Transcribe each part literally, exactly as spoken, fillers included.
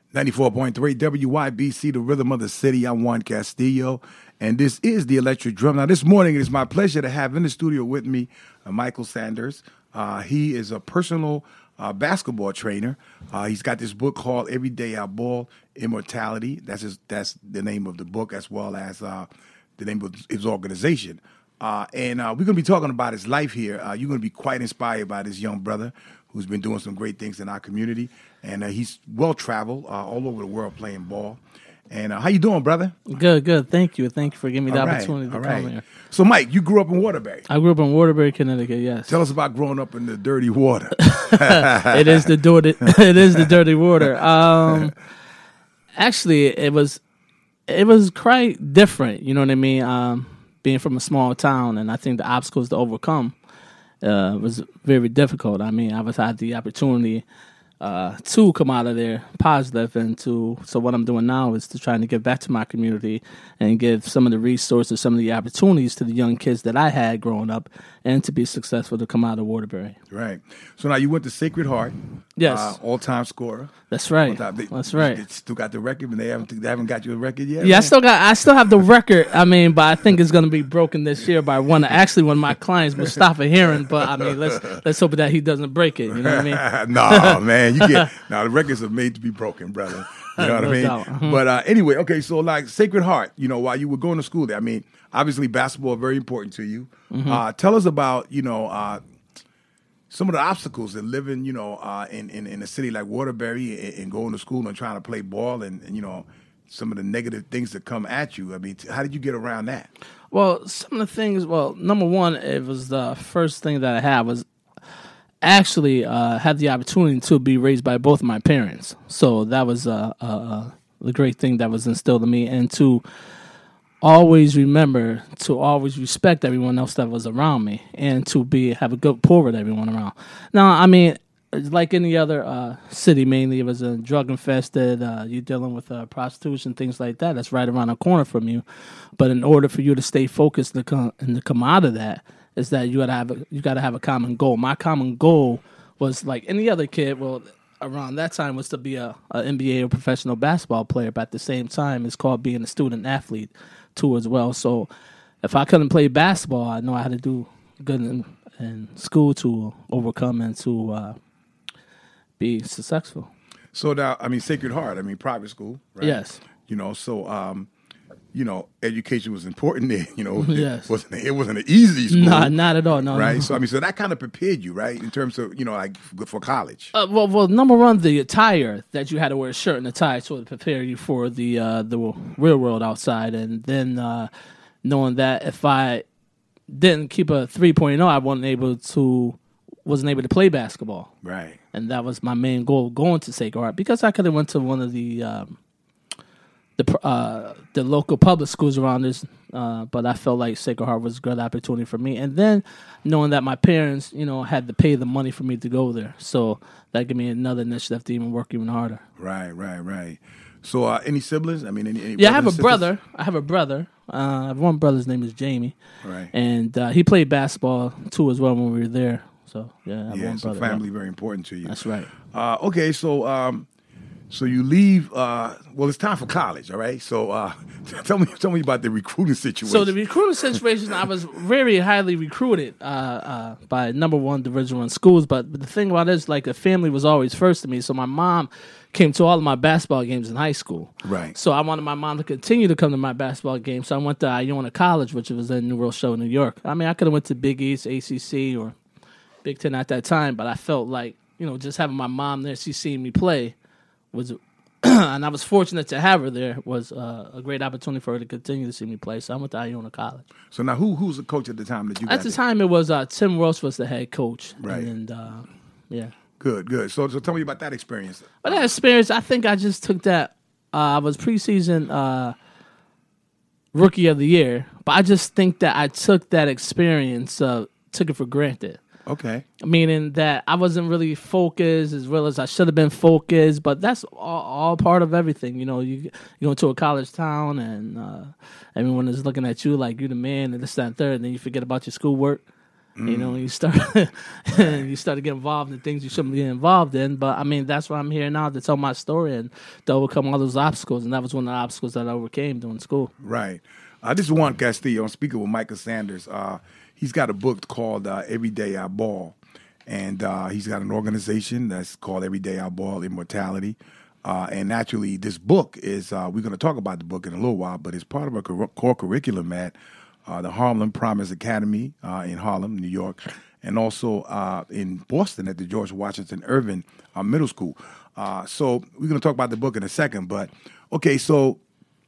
ninety-four point three W Y B C, the rhythm of the city. I'm Juan Castillo, and this is the Electric Drum. Now, this morning it is my pleasure to have in the studio with me uh, Michael Sanders. Uh, he is a personal uh, basketball trainer. Uh, he's got this book called Every Day I Ball, Immortality. That's his, that's the name of the book, as well as uh, the name of his organization. Uh, and uh, we're going to be talking about his life here. Uh, you're going to be quite inspired by this young brother who's been doing some great things in our community. And uh, he's well-traveled uh, all over the world playing ball. And uh, how you doing, brother? Good, good. Thank you. Thank you for giving me the all opportunity right, to all come right. here. So, Mike, you grew up in Waterbury. I grew up in Waterbury, Connecticut, yes. Tell us about growing up in the dirty water. It is the dirty, it is the dirty water. Um, actually, it was it was quite different, you know what I mean? Um, being from a small town, and I think the obstacles to overcome uh, was very difficult. I mean, I was had the opportunity uh, to come out of there positive, and to so what I'm doing now is to trying to give back to my community and give some of the resources, some of the opportunities to the young kids that I had growing up, and to be successful to come out of Waterbury. Right. So now you went to Sacred Heart. Yes. Uh, all-time scorer. That's right. They, That's right. They still got the record, but they haven't they haven't got you a record yet. Yeah, man? I still got I still have the record. I mean, but I think it's gonna be broken this year by one actually one of my clients, Mustafa Heron. But I mean, let's let's hope that he doesn't break it. You know what I mean? No, man, you get now the records are made to be broken, brother. You know what No I mean? doubt. Mhm. But uh, anyway, okay, so like Sacred Heart, you know, while you were going to school there, I mean, obviously basketball is very important to you. Mm-hmm. Uh, tell us about, you know, uh, some of the obstacles in living, you know, uh, in, in, in a city like Waterbury and, and going to school and trying to play ball and, and, you know, some of the negative things that come at you. I mean, t- how did you get around that? Well, some of the things. Well, number one, it was the first thing that I had was actually uh, had the opportunity to be raised by both of my parents. So that was uh, uh, uh, the great thing that was instilled in me, and to always remember to always respect everyone else that was around me, and to be have a good rapport with everyone around. Now, I mean, like any other uh, city, mainly it was a drug infested. Uh, you're dealing with uh, prostitution, things like that. That's right around the corner from you. But in order for you to stay focused and to come, and to come out of that, is that you gotta have a, you gotta have a common goal. My common goal was like any other kid. Well, around that time was to be a, a N B A or professional basketball player. But at the same time, it's called being a student athlete too as well. So if I couldn't play basketball, I know I had to do good in, in school to overcome and to uh, be successful. So now, I mean, Sacred Heart, I mean, private school, right? Yes. You know, so, um, you know, education was important there. You know, Yes. it wasn't it wasn't an easy school, Nah, not at all. No, right? no. So I mean, so that kind of prepared you, right, in terms of you know, like for, for college. Uh, well, well, number one, the attire that you had to wear a shirt and a tie sort of prepare you for the uh, the real world outside, and then uh, knowing that if I didn't keep a three point oh, I wasn't able to wasn't able to play basketball, Right. and that was my main goal going to Sacred Heart, because I could have went to one of the um, the uh, the local public schools around this, uh, but I felt like Sacred Heart was a great opportunity for me. And then knowing that my parents, you know, had to pay the money for me to go there, so that gave me another initiative to even work even harder. Right, right, right. So, uh, any siblings? I mean, any, any Yeah, I have a brothers and brother. I have a brother. Uh, I have one brother's name is Jamie, sisters? Right. and uh, he played basketball too as well when we were there. So yeah, I have Yeah, one so brother. family yeah. very important to you. That's right. Uh, okay, so um, so you leave. Uh, well, it's time for college. All right. So uh, tell me, tell me about the recruiting situation. So the recruiting situation, I was very highly recruited uh, uh, by number one Division One schools. But the thing about it is, like, the family was always first to me. So my mom came to all of my basketball games in high school. Right. So I wanted my mom to continue to come to my basketball games. So I went to Iona College, which was in New Rochelle, New York. I mean, I could have went to Big East, A C C, or Big Ten at that time, but I felt like, you know, just having my mom there, she seen me play, was, and I was fortunate to have her there, was uh, a great opportunity for her to continue to see me play. So I went to Iona College. So now, who who's the coach at the time that you? At got the there? time, it was uh, Tim Ross was the head coach. Right. And uh, yeah. Good, good. So, so tell me about that experience. But that experience, I think I just took that. Uh, I was preseason uh, rookie of the year, but I just think that I took that experience, uh, took it for granted. Okay. Meaning that I wasn't really focused as well as I should have been focused, but that's all, all part of everything. You know, you, you go into a college town and uh, everyone is looking at you like you're the man and this, that, and third, and then you forget about your schoolwork. Mm. You know, you start you start to get involved in things you shouldn't be involved in. But I mean, that's why I'm here now to tell my story and to overcome all those obstacles. And that was one of the obstacles that I overcame during school. Right. Uh, this is Juan Castillo. I'm speaking with Michael Sanders. Uh, he's got a book called uh, Every Day I Ball. And uh, he's got an organization that's called Every Day I Ball Immortality. Uh, and naturally, this book is, uh, we're going to talk about the book in a little while, but it's part of a cor- core curriculum at uh, the Harlem Promise Academy uh, in Harlem, New York, and also uh, in Boston at the George Washington Irving uh, Middle School. Uh, so we're going to talk about the book in a second. But, okay, so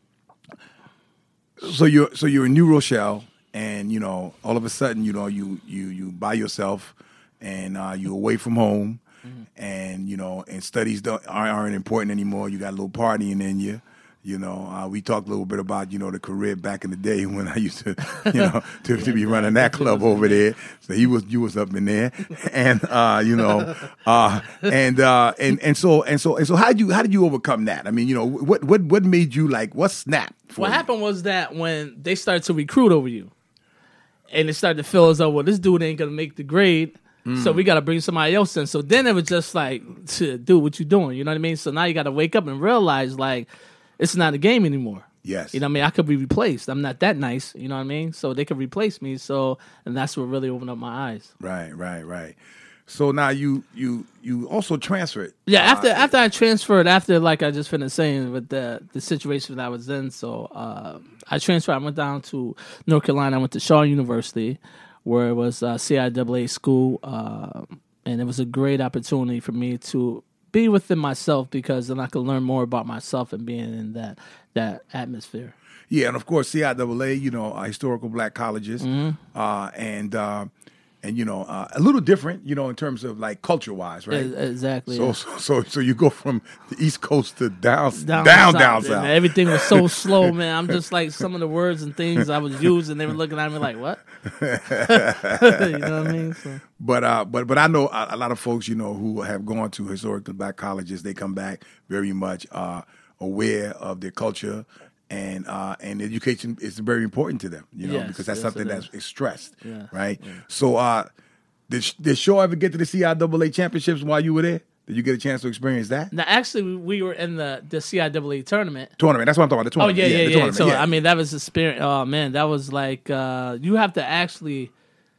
so you're, so you're in New Rochelle, and, you know, all of a sudden, you know, you, you, you by yourself, and uh, you're away from home. Mm-hmm. And, you know, and studies don't, aren't important anymore. You got a little partying in you. You know, uh, we talked a little bit about, you know, the career back in the day when I used to, you know, to, to be running that club over there. So he was, you was up in there, and uh, you know, uh, and uh, and and so and so and so. How did you how did you overcome that? I mean, you know, what what what made you like what snapped? What you? happened was that when they started to recruit over you, and it started to feel as though, well, this dude ain't gonna make the grade. So we got to bring somebody else in. So then it was just like, dude, what you doing? You know what I mean? So now you got to wake up and realize, like, it's not a game anymore. Yes. You know what I mean? I could be replaced. I'm not that nice. You know what I mean? So they could replace me. So, and that's what really opened up my eyes. Right, right, right. So now you you you also transferred. Yeah, uh, after after I transferred, after like I just finished saying with the the situation that I was in, so uh, I transferred. I went down to North Carolina. I went to Shaw University, where it was a C I A A school, uh, and it was a great opportunity for me to be within myself, because then I could learn more about myself and being in that that atmosphere. Yeah, and of course C I A A, you know, uh, historical black colleges, Mm-hmm. uh, and uh, and you know uh, a little different, you know, in terms of like culture wise, right? E- Exactly. So, yeah. so so so you go from the East Coast to down Down, down south, down man. south. Everything was so slow, man. I'm just like, some of the words and things I was using, they were looking at me like, what? You know what I mean? So. But uh, but but I know a, a lot of folks, you know, who have gone to historically black colleges. They come back very much uh, aware of their culture, and uh, and education is very important to them, you know, Yes, because that's yes, something it that's is. is stressed, Yeah, right? yeah. So uh, did did Shaw ever get to the C I A A championships while you were there? Did you get a chance to experience that Now, actually, we were in the, the C I A A tournament. tournament? That's what I'm talking about. The Oh, tournament. yeah, yeah, the yeah. tournament, So, yeah. I mean, that was the spirit. Oh, man, that was like, uh, you have to actually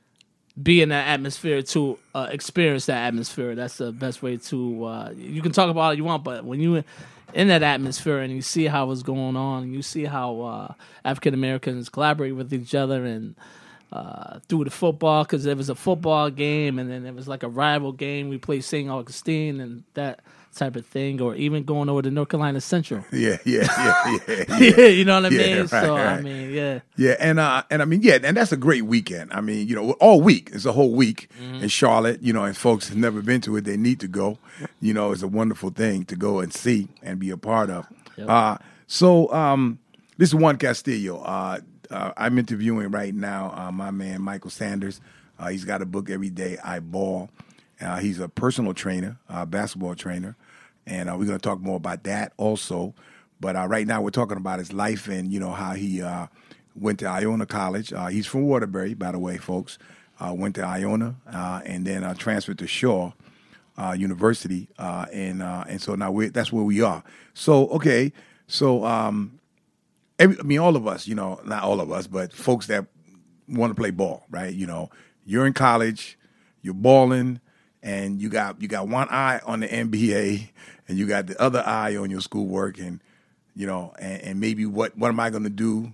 be in that atmosphere to uh, experience that atmosphere. That's the best way to, uh, you can talk about all you want, but when you in that atmosphere and you see how it's going on, and you see how uh, African Americans collaborate with each other and uh, through the football, because there was a football game, and then there was like a rival game. We played Saint Augustine and that type of thing, or even going over to North Carolina Central. yeah, yeah, yeah, yeah, yeah. Yeah, you know what I Yeah, mean? right, So, I right. mean, yeah. Yeah, and uh, and I mean, yeah, and that's a great weekend. I mean, you know, all week. It's a whole week Mm-hmm. in Charlotte. You know, and folks have never been to it, they need to go. You know, it's a wonderful thing to go and see and be a part of. Yep. Uh, so um, this is Juan Castillo. Uh, uh, I'm interviewing right now uh, my man Michael Sanders. Uh, he's got a book, Every Day I Ball. Uh, he's a personal trainer, uh, basketball trainer, and uh, we're going to talk more about that also. But uh, right now we're talking about his life and, you know, how he uh, went to Iona College. Uh, he's from Waterbury, by the way, folks. Uh, went to Iona uh, and then uh, transferred to Shaw uh, University. Uh, and uh, and so now we're, that's where we are. So, okay, so um, every, I mean, all of us, you know, not all of us, but folks that want to play ball, right? You know, you're in college, you're balling, and you got you got one eye on the N B A, and you got the other eye on your schoolwork, and you know, and, and maybe what what am I going to do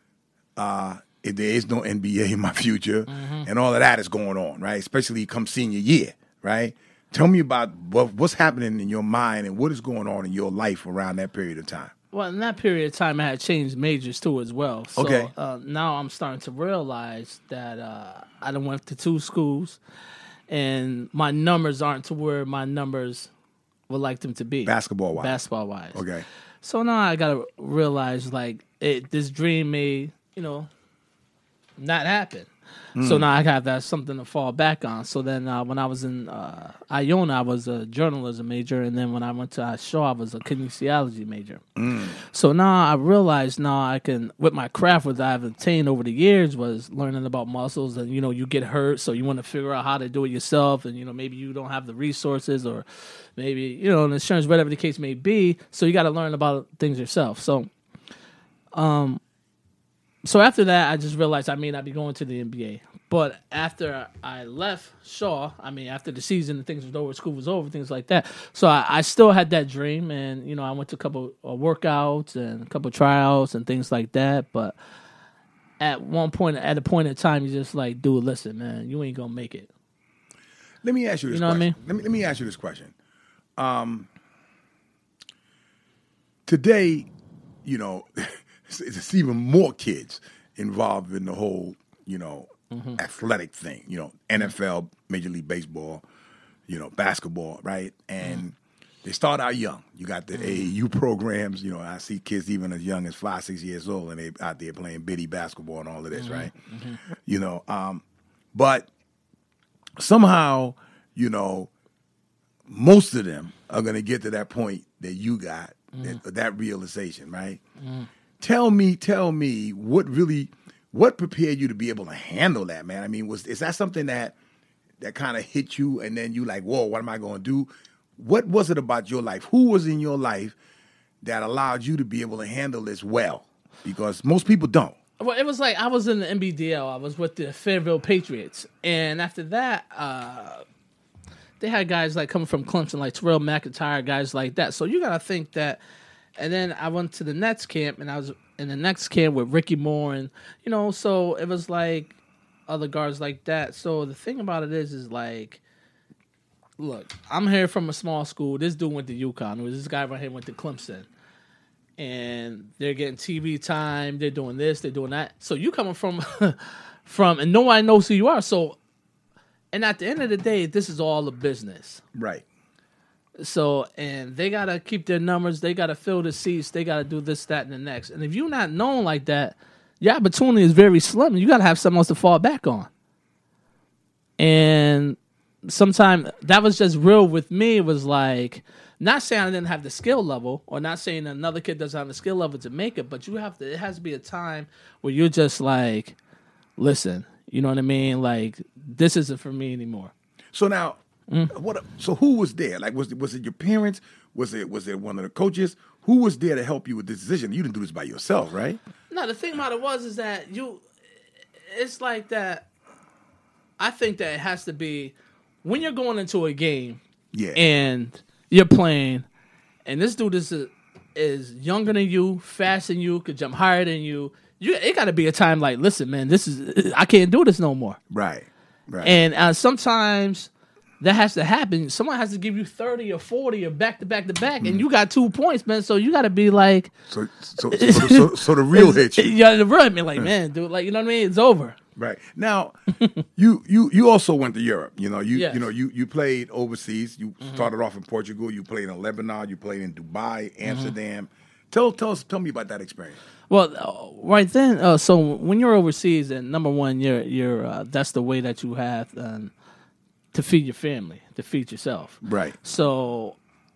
uh, if there is no N B A in my future, Mm-hmm. and all of that is going on, right? Especially come senior year, right? Tell me about what, what's happening in your mind and what is going on in your life around that period of time. Well, in that period of time, I had changed majors too as well. So Okay. uh, now I'm starting to realize that uh, I done went to two schools, and my numbers aren't to where my numbers would like them to be. Basketball wise. Basketball wise. Okay. So now I gotta realize, like, it, this dream may, you know, not happen. Mm. So now I have that something to fall back on. So then uh, when I was in uh, Iona, I was a journalism major, and then when I went to Shaw, I was a kinesiology major. Mm. So now I realized now I can, with my craft, what I've obtained over the years was learning about muscles, and you know you get hurt, so you want to figure out how to do it yourself, and you know maybe you don't have the resources, or maybe you know an insurance, whatever the case may be. So you got to learn about things yourself. So, um. So after that, I just realized I may not be going to the N B A. But after I left Shaw, I mean, after the season and things was over, school was over, things like that. So I, I still had that dream, and you know, I went to a couple of workouts and a couple of tryouts and things like that. But at one point, at a point in time, you just like, dude, listen, man, you ain't gonna make it. Let me ask you this. You know question. what I mean? Let me let me ask you this question. Um, today, you know. It's even more kids involved in the whole, you know, mm-hmm. athletic thing. You know, N F L, Major League Baseball, you know, basketball, right? And mm-hmm. they start out young. You got the mm-hmm. A A U programs. You know, I see kids even as young as five, six years old, and they out there playing bitty basketball and all of this, mm-hmm. right? Mm-hmm. You know, um, but somehow, you know, most of them are going to get to that point that you got, mm-hmm. that, that realization, right? Mm-hmm. Tell me, tell me what really, what prepared you to be able to handle that, man? I mean, was is that something that that kind of hit you, and then you like, whoa, what am I going to do? What was it about your life? Who was in your life that allowed you to be able to handle this well? Because most people don't. Well, it was like I was in the N B D L. I was with the Fayetteville Patriots, and after that, uh, they had guys like coming from Clemson, like Terrell McIntyre, guys like that. So you got to think that. And then I went to the Nets camp, and I was in the next camp with Ricky Moore, and you know, so it was like other guards like that. So the thing about it is, is like, look, I'm here from a small school. This dude went to UConn. This guy right here went to Clemson, and they're getting T V time. They're doing this. They're doing that. So you coming from, from, and nobody knows who you are. So, and at the end of the day, this is all a business, right? So, and they got to keep their numbers. They got to fill the seats. They got to do this, that, and the next. And if you're not known like that, your opportunity is very slim. You got to have someone else to fall back on. And sometimes that was just real with me. It was like, not saying I didn't have the skill level, or not saying another kid doesn't have the skill level to make it, but you have to, it has to be a time where you're just like, listen, you know what I mean? Like, this isn't for me anymore. So now, Mm. What? So who was there? Like, was it was it your parents? Was it was it one of the coaches? Who was there to help you with this decision? You didn't do this by yourself, right? No, the thing about it was is that you, it's like that. I think that it has to be when you're going into a game, yeah, and you're playing, and this dude is a, is younger than you, faster than you, could jump higher than you. You, it got to be a time like, listen, man, this is I can't do this no more. Right, right. And uh, sometimes. That has to happen. Someone has to give you thirty or forty or back to back to back, and you got two points, man. So you got to be like, so so so, so, so the real hit you. Yeah, the real hit me, like, man, dude, like you know what I mean? It's over. Right now, you you you also went to Europe. You know, you yes. you know you you played overseas. You mm-hmm. started off in Portugal. You played in Lebanon. You played in Dubai, Amsterdam. Mm-hmm. Tell tell us tell me about that experience. Well, uh, right then, uh, so when you're overseas, and number one, you're you're uh, that's the way that you have. Um, to feed your family, to feed yourself. Right. So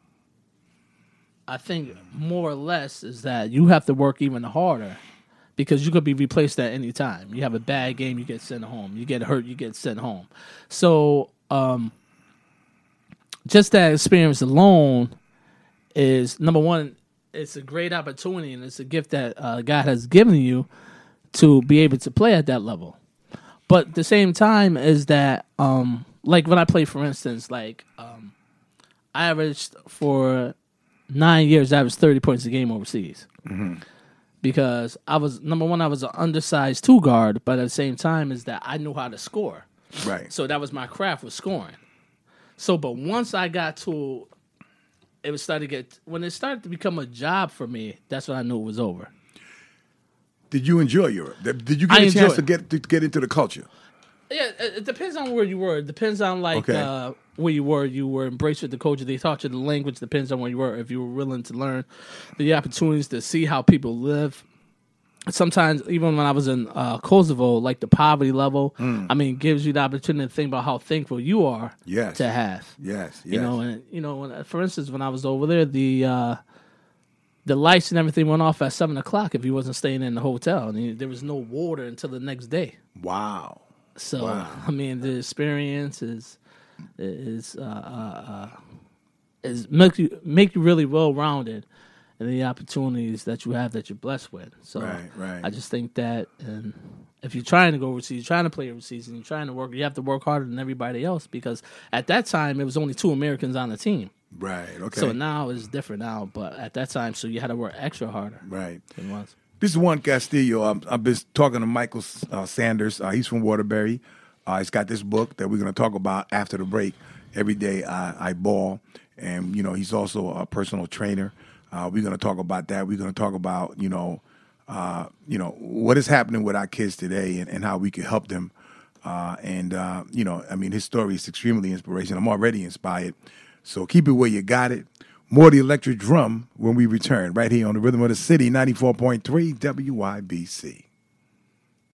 I think more or less is that you have to work even harder because you could be replaced at any time. You have a bad game, you get sent home. You get hurt, you get sent home. So um, just that experience alone is, number one, it's a great opportunity and it's a gift that uh, God has given you to be able to play at that level. But at the same time is that... Um, Like when I played, for instance, like um, I averaged for nine years, I averaged thirty points a game overseas. Mm-hmm. Because I was, number one, I was an undersized two guard, but at the same time is that I knew how to score. Right. So that was my craft, was scoring. So, but once I got to, it was started to get, when it started to become a job for me, that's when I knew it was over. Did you enjoy Europe? Did you get I a chance it. to get to get into the culture? Yeah, it depends on where you were. It depends on like okay. uh, where you were. You were embraced with the culture. They taught you the language. Depends on where you were. If you were willing to learn the opportunities to see how people live, sometimes even when I was in uh, Kosovo, like the poverty level, mm. I mean, gives you the opportunity to think about how thankful you are yes. to have. Yes, yes. You know, and you know, when, for instance, when I was over there, the uh, the lights and everything went off at seven o'clock if you wasn't staying in the hotel, and there was no water until the next day. Wow. So wow. I mean, the experience is is uh, uh, uh, is make you make you really well rounded. And the opportunities that you have that you're blessed with. So right, right. I just think that and if you're trying to go overseas, you're trying to play overseas, and you're trying to work, you have to work harder than everybody else because at that time, it was only two Americans on the team. Right, okay. So now it's different now, but at that time, so you had to work extra harder. Right. Than it was. This is Juan Castillo. Um, I've been talking to Michael uh, Sanders. Uh, he's from Waterbury. Uh, he's got this book that we're going to talk about after the break. Every day I, I ball. And, you know, he's also a personal trainer. Uh, we're going to talk about that. We're going to talk about, you know, uh, you know, what is happening with our kids today and, and how we can help them. Uh, and, uh, you know, I mean, his story is extremely inspirational. I'm already inspired. So keep it where you got it. More of the electric drum when we return right here on the Rhythm of the City, ninety-four point three W Y B C.